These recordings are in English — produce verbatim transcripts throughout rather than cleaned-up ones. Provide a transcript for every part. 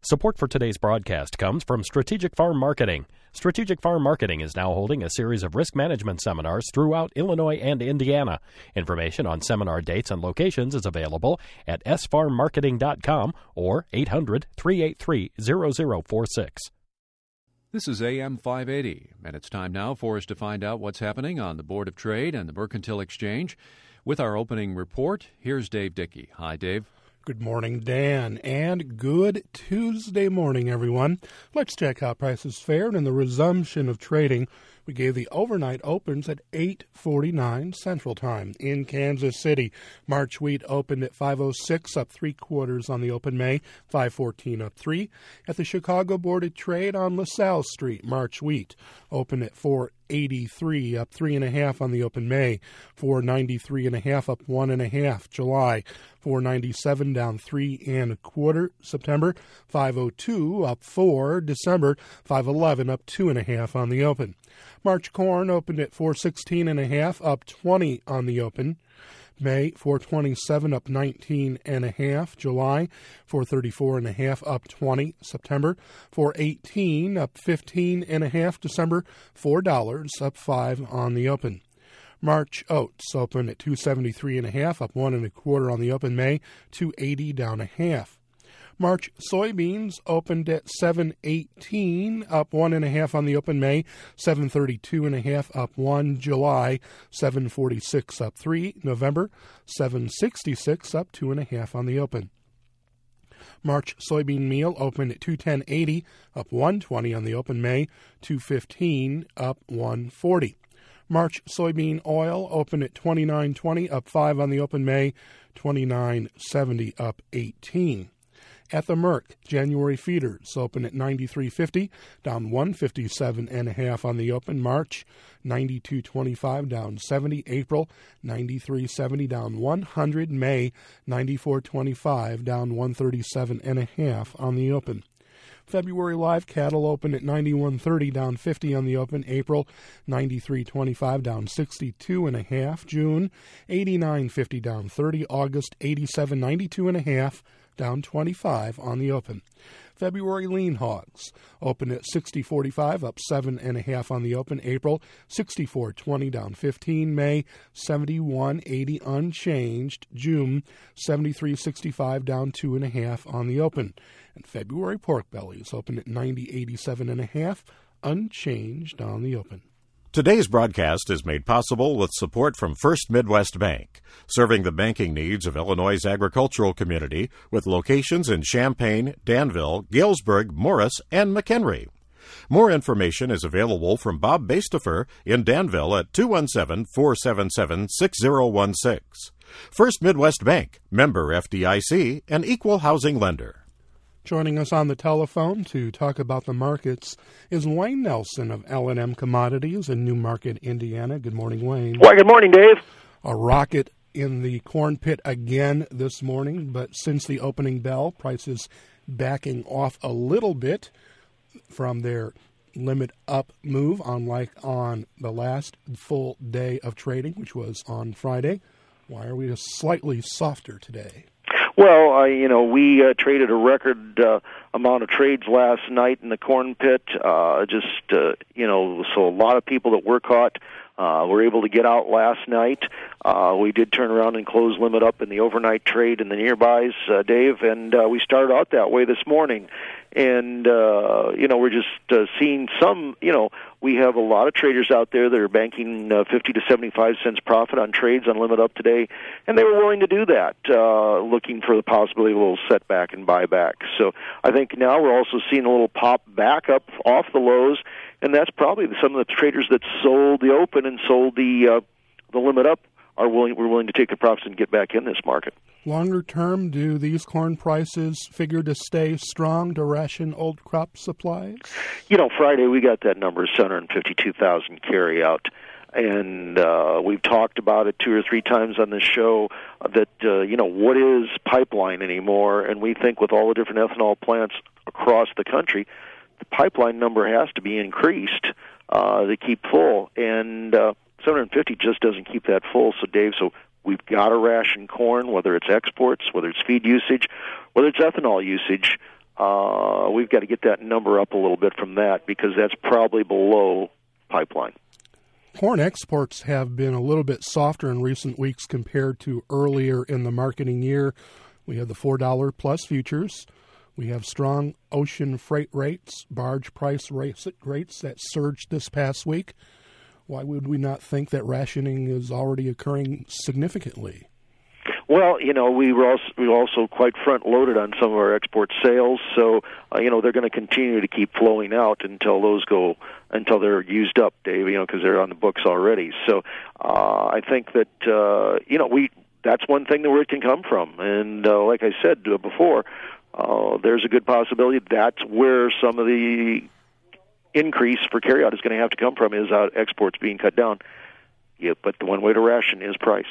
Support for today's broadcast comes from Strategic Farm Marketing. Strategic Farm Marketing is now holding a series of risk management seminars throughout Illinois and Indiana. Information on seminar dates and locations is available at s farm marketing dot com or eight hundred, three eight three, zero zero four six. This is A M five eighty, and it's time now for us to find out what's happening on the Board of Trade and the Mercantile Exchange. With our opening report, here's Dave Dickey. Hi, Dave. Good morning, Dan, and good Tuesday morning, everyone. Let's check how prices fared in the resumption of trading. We gave the overnight opens at eight forty-nine Central Time. In Kansas City, March wheat opened at five oh six, up three quarters on the open May, five fourteen up three. At the Chicago Board of Trade on LaSalle Street, March wheat opened at four eighty-three, up three and a half on the open May, four ninety-three and a half, up one and a half July, four ninety-seven down three and a quarter September, five oh two up four December, five eleven up two and a half on the open. March corn opened at four sixteen and a half, up twenty on the open. May, four twenty-seven up nineteen and a half. July, four thirty-four and a half, up twenty. September, four eighteen up fifteen and a half. December, four dollars up five on the open. March oats opened at two seventy-three and a half, up one and a quarter on the open. May, two eighty down a half. March soybeans opened at seven eighteen, up one and a half on the open. May, seven thirty-two and a half, up one. July, seven forty-six up three. November, seven sixty-six up two and a half on the open. March soybean meal opened at two ten eighty, up one twenty on the open. May, two fifteen up one forty. March soybean oil opened at twenty-nine twenty, up five on the open. May, twenty-nine seventy up eighteen. At the Merc, January feeders open at ninety-three fifty, down one fifty-seven and a half on the open. March, ninety-two twenty-five, down seventy. April, ninety-three seventy, down one hundred. May, ninety-four twenty-five, down one thirty-seven and a half on the open. February live cattle open at ninety-one thirty, down fifty on the open. April, ninety-three twenty-five, down sixty-two and a half. June, eighty-nine fifty, down thirty. August, eighty-seven ninety-two and a half, down twenty-five on the open. February lean hogs open at sixty forty-five, up seven and a half on the open. April, sixty-four twenty, down fifteen. May, seventy-one eighty unchanged. June, seventy-three sixty-five, down two and a half on the open. And February pork bellies open at ninety eighty-seven and a half, unchanged on the open. Today's broadcast is made possible with support from First Midwest Bank, serving the banking needs of Illinois' agricultural community with locations in Champaign, Danville, Galesburg, Morris, and McHenry. More information is available from Bob Bastefer in Danville at two one seven, four seven seven, six zero one six. First Midwest Bank, member F D I C, an equal housing lender. Joining us on the telephone to talk about the markets is Wayne Nelson of L and M Commodities in Newmarket, Indiana. Good morning, Wayne. Why, good morning, Dave. A rocket in the corn pit again this morning, but since the opening bell, prices backing off a little bit from their limit up move, unlike on the last full day of trading, which was on Friday. Why are we just slightly softer today? Well, uh, you know, we uh, traded a record uh, amount of trades last night in the corn pit. Uh, just, uh, you know, so a lot of people that were caught uh, were able to get out last night. Uh, we did turn around and close limit up in the overnight trade in the nearbys, uh, Dave, and uh, we started out that way this morning. And, uh, you know, we're just uh, seeing some, you know, we have a lot of traders out there that are banking uh, fifty to seventy-five cents profit on trades on limit up today, and they were willing to do that, uh, looking for the possibility of a little setback and buyback. So I think now we're also seeing a little pop back up off the lows, and that's probably some of the traders that sold the open and sold the uh, the limit up are willing, we're willing to take the profits and get back in this market. Longer term, do these corn prices figure to stay strong to ration old crop supplies? You know, Friday we got that number, seven hundred fifty-two thousand carry out. And uh, we've talked about it two or three times on this show that, uh, you know, what is pipeline anymore? And we think with all the different ethanol plants across the country, the pipeline number has to be increased uh, to keep full. And uh, seven hundred fifty just doesn't keep that full. So, Dave, so we've got to ration corn, whether it's exports, whether it's feed usage, whether it's ethanol usage. uh, we've got to get that number up a little bit from that because that's probably below pipeline. Corn exports have been a little bit softer in recent weeks compared to earlier in the marketing year. We have the four dollars plus futures. We have strong ocean freight rates, barge price rates, rates that surged this past week. Why would we not think that rationing is already occurring significantly? Well, you know, we were also, we were also quite front-loaded on some of our export sales, so, uh, you know, they're going to continue to keep flowing out until those go, until they're used up, Dave, you know, because they're on the books already. So uh, I think that, uh, you know, we that's one thing that where it can come from. And uh, like I said before, uh, there's a good possibility that's where some of the increase for carryout is going to have to come from is out exports being cut down. Yeah, but the one way to ration is price.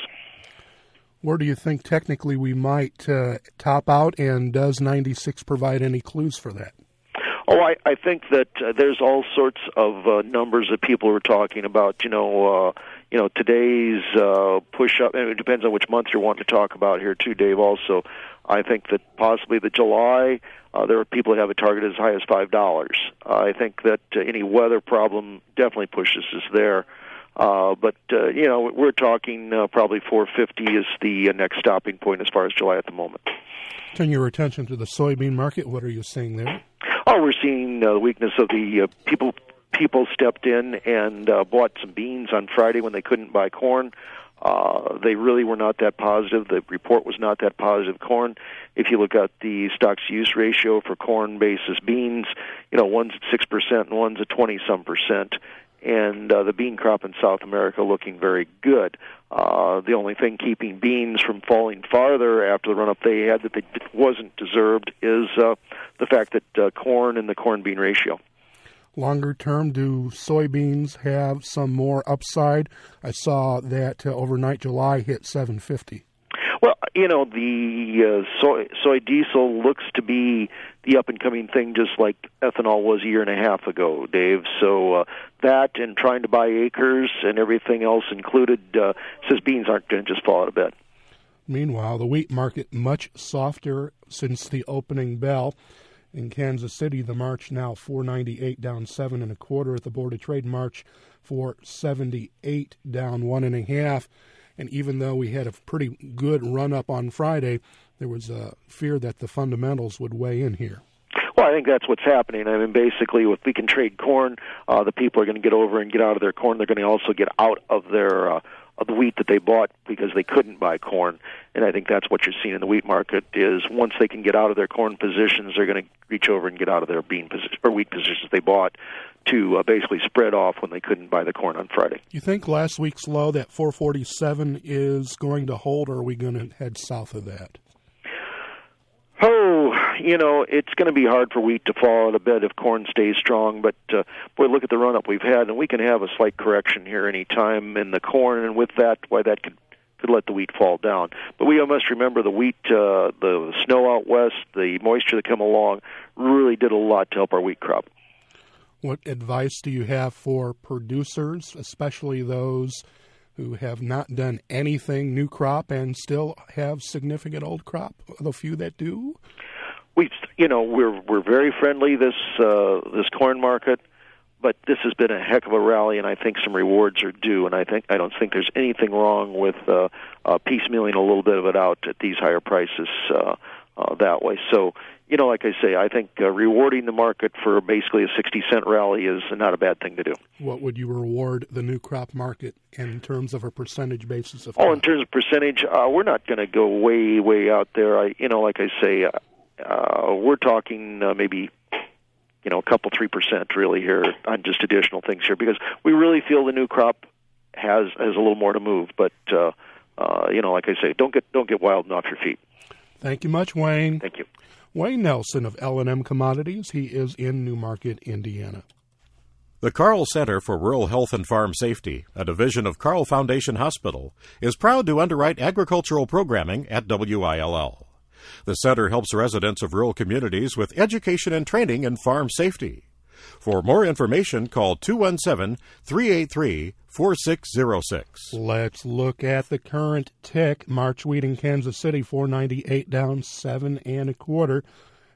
Where do you think technically we might uh, top out, and does ninety-six provide any clues for that? Oh, I, I think that uh, there's all sorts of uh, numbers that people are talking about. You know, uh, you know today's uh, push up, and it depends on which month you're wanting to talk about here too, Dave. Also, I think that possibly the July, uh, there are people that have a target as high as five dollars. Uh, I think that uh, any weather problem definitely pushes us there. Uh, but, uh, you know, we're talking uh, probably four fifty is the uh, next stopping point as far as July at the moment. Turn your attention to the soybean market. What are you seeing there? Oh, we're seeing uh, the weakness of the uh, people. People stepped in and uh, bought some beans on Friday when they couldn't buy corn. Uh, they really were not that positive. The report was not that positive. Corn, if you look at the stocks-to-use ratio for corn basis beans, you know, one's at six percent and one's at twenty-some percent. And uh, the bean crop in South America looking very good. Uh, the only thing keeping beans from falling farther after the run-up they had that they wasn't deserved is uh, the fact that uh, corn and the corn-bean ratio. Longer term, do soybeans have some more upside? I saw that uh, overnight July hit seven fifty. Well, you know, the uh, soy, soy diesel looks to be the up-and-coming thing just like ethanol was a year and a half ago, Dave. So uh, that and trying to buy acres and everything else included uh, says beans aren't going to just fall out of bed. Meanwhile, the wheat market much softer since the opening bell. In Kansas City, the March now four ninety-eight, down seven and a quarter. At the Board of Trade, March four seventy-eight, down one and a half. And even though we had a pretty good run-up on Friday, there was a fear that the fundamentals would weigh in here. Well, I think that's what's happening. I mean, basically, if we can trade corn, uh, the people are going to get over and get out of their corn. They're going to also get out of their uh, of the wheat that they bought because they couldn't buy corn. And I think that's what you're seeing in the wheat market is once they can get out of their corn positions, they're going to reach over and get out of their bean position or wheat positions they bought to uh, basically spread off when they couldn't buy the corn on Friday. You think last week's low, that four forty-seven, is going to hold, or are we going to head south of that? Oh, you know, it's going to be hard for wheat to fall out of bed if corn stays strong. But, uh, boy, look at the run-up we've had, and we can have a slight correction here any time in the corn, and with that, why that could could let the wheat fall down. But we must remember the wheat, uh, the snow out west, the moisture that come along really did a lot to help our wheat crop. What advice do you have for producers, especially those who have not done anything new crop and still have significant old crop, the few that do? We, you know, we're we're very friendly this uh, this corn market, but this has been a heck of a rally, and I think some rewards are due. And I think I don't think there's anything wrong with uh, uh, piecemealing a little bit of it out at these higher prices uh, uh, that way. So, you know, like I say, I think uh, rewarding the market for basically a sixty cent rally is not a bad thing to do. What would you reward the new crop market in terms of a percentage basis of crop? Oh, in terms of percentage, uh, we're not going to go way, way out there. I, you know, like I say, uh, uh, we're talking uh, maybe, you know, a couple, three percent really here on just additional things here because we really feel the new crop has has a little more to move. But uh, uh, you know, like I say, don't get don't get wild and off your feet. Thank you much, Wayne. Thank you. Wayne Nelson of L and M Commodities. He is in Newmarket, Indiana. The Carle Center for Rural Health and Farm Safety, a division of Carle Foundation Hospital, is proud to underwrite agricultural programming at W I L L. The center helps residents of rural communities with education and training in farm safety. For more information, call two one seven, three eight three, four six zero six. Let's look at the current tick. March wheat in Kansas City, four ninety-eight, down seven and a quarter.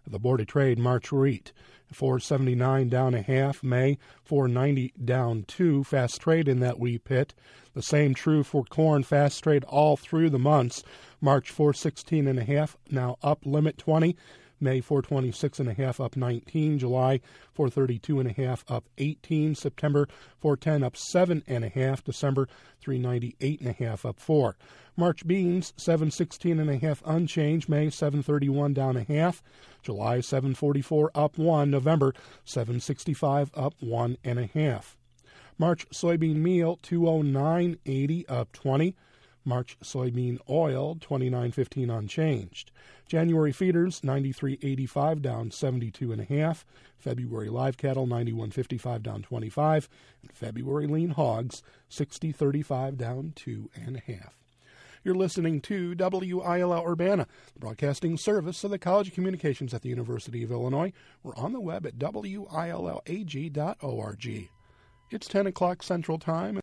The Board of Trade March wheat, four seventy-nine down a half. May, four ninety down two. Fast trade in that wheat pit. The same true for corn. Fast trade all through the months. March, four sixteen and a half, now up limit twenty. May, four twenty-six and a half, up nineteen. July, four thirty-two and a half, up eighteen. September, four ten, up seven and a half. December, three ninety-eight and a half, up four. March beans, seven sixteen and a half, unchanged. May, seven thirty-one, down a half. July, seven forty-four, up one. November, seven sixty-five, up one and a half. March soybean meal, two oh nine eighty, up twenty. March soybean oil, twenty-nine fifteen, unchanged. January feeders, ninety-three eighty-five, down seventy-two and a half. February live cattle, ninety-one fifty-five, down twenty-five. And February lean hogs, sixty thirty-five, down two and a half. You're listening to W I L L Urbana, the broadcasting service of the College of Communications at the University of Illinois. We're on the web at W I L L A G dot org. It's ten o'clock Central Time.